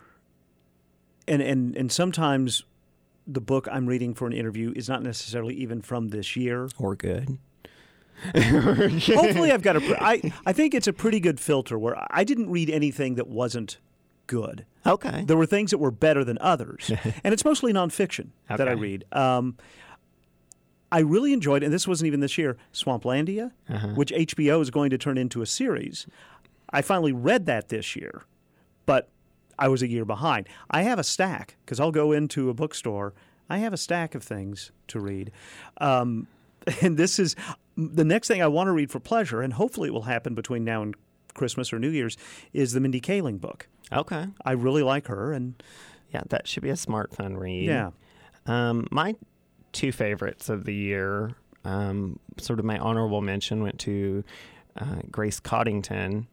And, and and sometimes the book I'm reading for an interview is not necessarily even from this year. Or good. Hopefully I've got a... Pre- I, I think it's a pretty good filter where I didn't read anything that wasn't good. Okay. There were things that were better than others. And it's mostly nonfiction okay. that I read. Um, I really enjoyed, and this wasn't even this year, Swamplandia, uh-huh. which H B O is going to turn into a series. I finally read that this year, but I was a year behind. I have a stack, because I'll go into a bookstore. I have a stack of things to read. Um, and this is the next thing I want to read for pleasure, and hopefully it will happen between now and Christmas or New Year's, is the Mindy Kaling book. Okay. I really like her. And yeah, that should be a smart, fun read. Yeah. Um, my two favorites of the year, um, sort of my honorable mention, went to uh, Grace Coddington,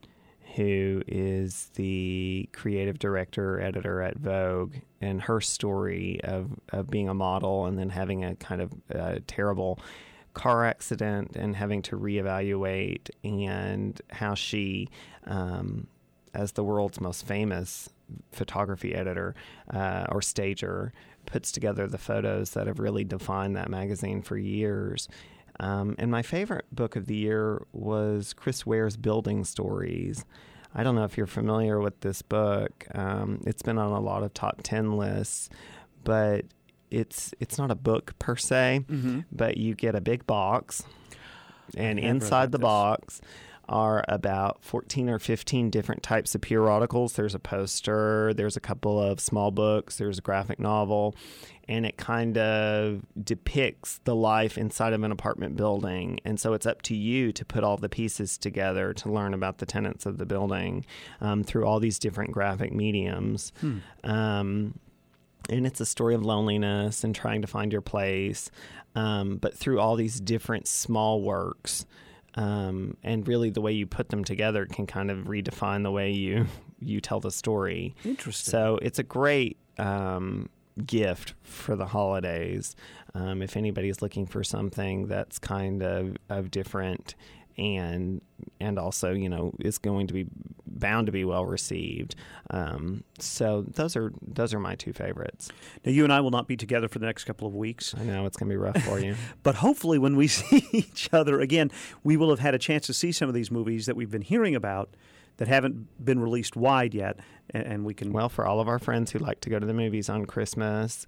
who is the creative director, editor at Vogue, and her story of, of being a model and then having a kind of uh, terrible car accident and having to reevaluate, and how she, um, as the world's most famous photography editor uh, or stager, puts together the photos that have really defined that magazine for years. Um, and my favorite book of the year was Chris Ware's Building Stories. I don't know if you're familiar with this book. Um, it's been on a lot of top ten lists, but it's it's not a book per se, mm-hmm. but you get a big box, and inside the this. box are about fourteen or fifteen different types of periodicals. There's a poster, there's a couple of small books, there's a graphic novel, and it kind of depicts the life inside of an apartment building. And so it's up to you to put all the pieces together to learn about the tenants of the building um, through all these different graphic mediums. Hmm. Um, and it's a story of loneliness and trying to find your place, um, but through all these different small works. Um, and really the way you put them together can kind of redefine the way you, you tell the story. Interesting. So it's a great um, gift for the holidays. Um, if anybody's looking for something that's kind of, of different and and also, you know, is going to be bound to be well received. Um, so those are those are my two favorites. Now, you and I will not be together for the next couple of weeks. I know it's going to be rough for you. But hopefully when we see each other again, we will have had a chance to see some of these movies that we've been hearing about that haven't been released wide yet, and, and we can... Well, for all of our friends who like to go to the movies on Christmas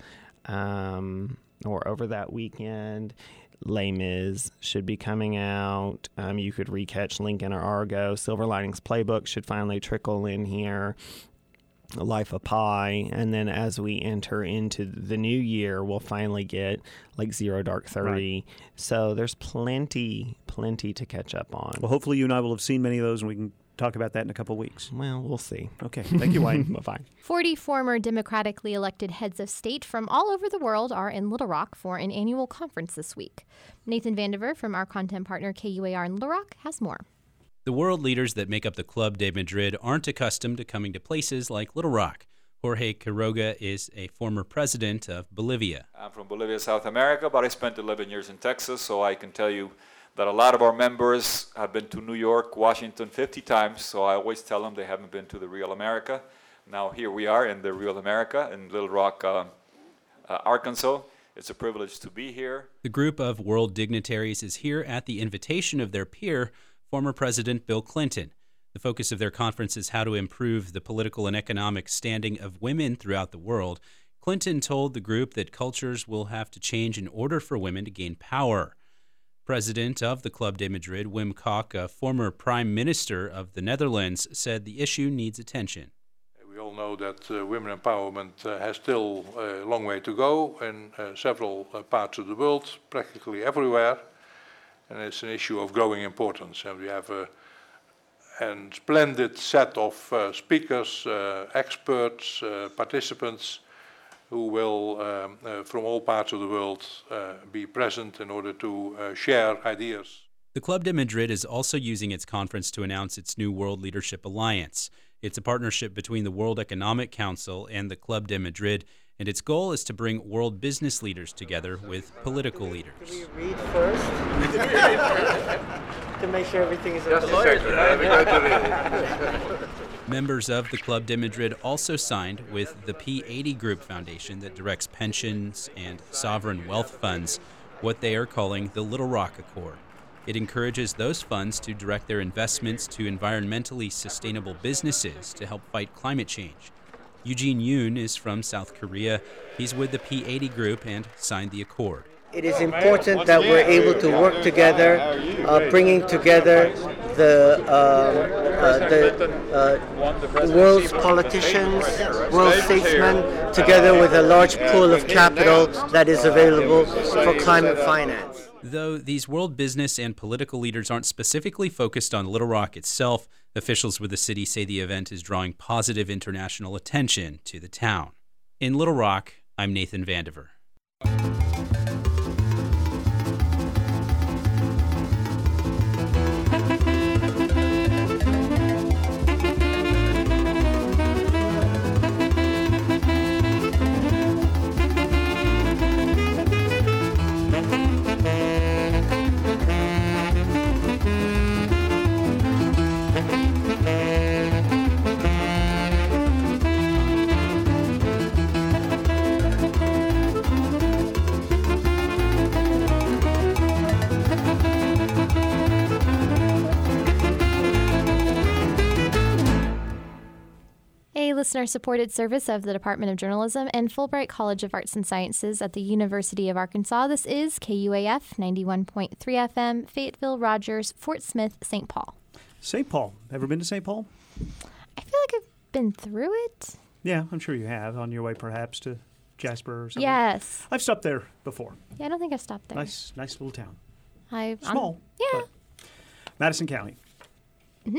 um, or over that weekend... Les Mis should be coming out. Um, you could recatch Lincoln or Argo. Silver Linings Playbook should finally trickle in here. Life of Pi. And then as we enter into the new year, we'll finally get like Zero Dark Thirty. Right. So there's plenty, plenty to catch up on. Well, hopefully you and I will have seen many of those, and we can talk about that in a couple of weeks. Well, we'll see. Okay. Thank you, Wayne. Bye-bye. forty former democratically elected heads of state from all over the world are in Little Rock for an annual conference this week. Nathan Vandiver from our content partner K U A R in Little Rock has more. The world leaders that make up the Club de Madrid aren't accustomed to coming to places like Little Rock. Jorge Quiroga is a former president of Bolivia. I'm from Bolivia, South America, but I spent eleven years in Texas, so I can tell you that a lot of our members have been to New York, Washington fifty times, so I always tell them they haven't been to the real America. Now here we are in the real America in Little Rock, uh, uh, Arkansas. It's a privilege to be here. The group of world dignitaries is here at the invitation of their peer, former President Bill Clinton. The focus of their conference is how to improve the political and economic standing of women throughout the world. Clinton told the group that cultures will have to change in order for women to gain power. President of the Club de Madrid, Wim Kok, a former prime minister of the Netherlands, said the issue needs attention. We all know that uh, women empowerment uh, has still a long way to go in uh, several uh, parts of the world, practically everywhere, and it's an issue of growing importance. And we have a, a splendid set of uh, speakers, uh, experts, uh, participants, who will, um, uh, from all parts of the world, uh, be present in order to uh, share ideas. The Club de Madrid is also using its conference to announce its new World Leadership Alliance. It's a partnership between the World Economic Council and the Club de Madrid, and its goal is to bring world business leaders together with political leaders. Can we read first? To make sure everything is Just a second. Members of the Club de Madrid also signed with the P eighty Group Foundation that directs pensions and sovereign wealth funds, what they are calling the Little Rock Accord. It encourages those funds to direct their investments to environmentally sustainable businesses to help fight climate change. Eugene Yoon is from South Korea. He's with the P eighty Group and signed the accord. It is important that we're able to work together, uh, bringing together the, uh, uh, the uh, world's politicians, world statesmen, together with a large pool of capital that is available for climate finance. Though these world business and political leaders aren't specifically focused on Little Rock itself, officials with the city say the event is drawing positive international attention to the town. In Little Rock, I'm Nathan Vandiver. A listener-supported service of the Department of Journalism and Fulbright College of Arts and Sciences at the University of Arkansas. This is K U A F ninety-one point three F M, Fayetteville, Rogers, Fort Smith, Saint Paul. Saint Paul. Ever been to Saint Paul? I feel like I've been through it. Yeah, I'm sure you have, on your way perhaps to Jasper or something. Yes. I've stopped there before. Yeah, I don't think I've stopped there. Nice, nice little town. I, Small. Yeah. but Madison County. Mm-hmm.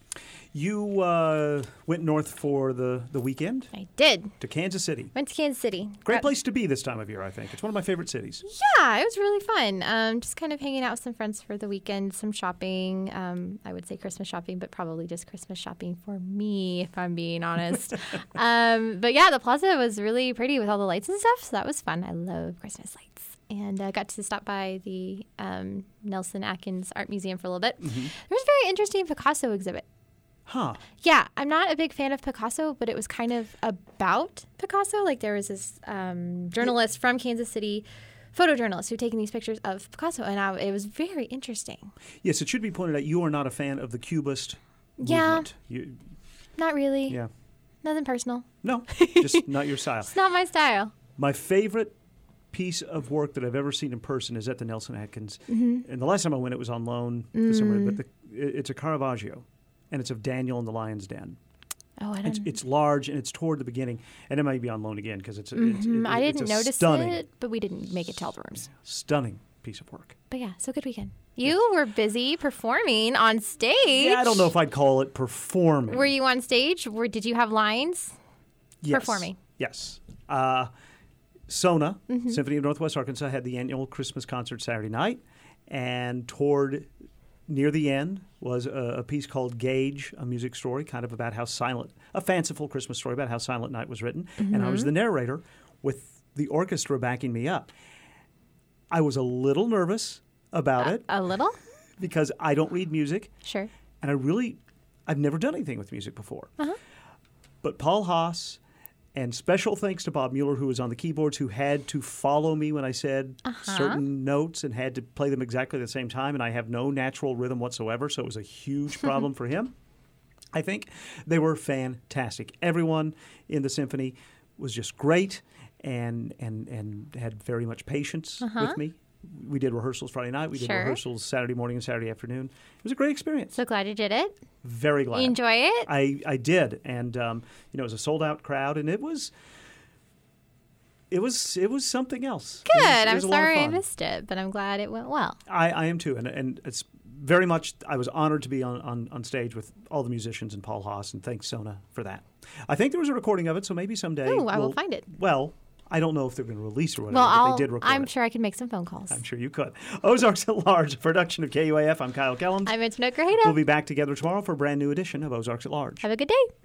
You uh, went north for the, the weekend? I did. To Kansas City. Went to Kansas City. Great Got- place to be this time of year, I think. It's one of my favorite cities. Yeah, it was really fun. Um, just kind of hanging out with some friends for the weekend, some shopping. Um, I would say Christmas shopping, but probably just Christmas shopping for me, if I'm being honest. um, but yeah, the plaza was really pretty with all the lights and stuff, so that was fun. I love Christmas lights. And uh, got to stop by the um, Nelson Atkins Art Museum for a little bit. Mm-hmm. There was a very interesting Picasso exhibit. Huh. Yeah, I'm not a big fan of Picasso, but it was kind of about Picasso. Like there was this um, journalist from Kansas City, photojournalist, who taking these pictures of Picasso, and I, it was very interesting. Yes, it should be pointed out you are not a fan of the Cubist Yeah. movement. You, Not really. yeah. Nothing personal. No, just not your style. It's not my style. My favorite piece of work that I've ever seen in person is at the Nelson Atkins. Mhm. And the last time I went, it was on loan Mm. somewhere, but the, it, it's a Caravaggio, and it's of Daniel in the Lion's Den. Oh, I It's, don't. it's large, and it's toward the beginning, and it might be on loan again because it's, Mhm. it's it, I it's didn't a notice stunning, it, but we didn't make it to all the rooms. stunning piece of work. But yeah, so good weekend. You were busy performing on stage. Yeah, I don't know if I'd call it performing. Were you on stage? Were did you have lines? Yes. Performing. Yes. Uh, SONA, Mhm. Symphony of Northwest Arkansas, had the annual Christmas concert Saturday night, and toward near the end was a, a piece called Gage, a music story, kind of about how silent, a fanciful Christmas story about how Silent Night was written, and I was Mhm. the narrator with the orchestra backing me up. I was a little nervous about it A little? because I don't read music, Sure. and I really, I've never done anything with music before. Uh-huh. But Paul Haas, and special thanks to Bob Mueller, who was on the keyboards, who had to follow me when I said Uh-huh. certain notes and had to play them exactly at the same time, and I have no natural rhythm whatsoever, so it was a huge problem for him. I think they were fantastic. Everyone in the symphony was just great and and, and had very much patience Uh-huh. with me. We did rehearsals Friday night. We did Sure. rehearsals Saturday morning and Saturday afternoon. It was a great experience. So glad you did it. Very glad. You enjoy it? I, I did, and um, you know, it was a sold out crowd, and it was it was it was something else. It Good. was- it I'm was a lot of sorry I fun. missed it, but I'm glad it went well. I, I am too, and and it's very much. I was honored to be on, on, on stage with all the musicians and Paul Haas, and thanks SONA for that. I think there was a recording of it, so maybe someday. Ooh, I will we'll- find it. Well, I don't know if they're going to release or whatever, Well, but I'll, they did record I'm it. sure I can make some phone calls. I'm sure you could. Ozarks at Large, a production of K U A F. I'm Kyle Kellums. I'm Antoinette Grajeda. We'll be back together tomorrow for a brand new edition of Ozarks at Large. Have a good day.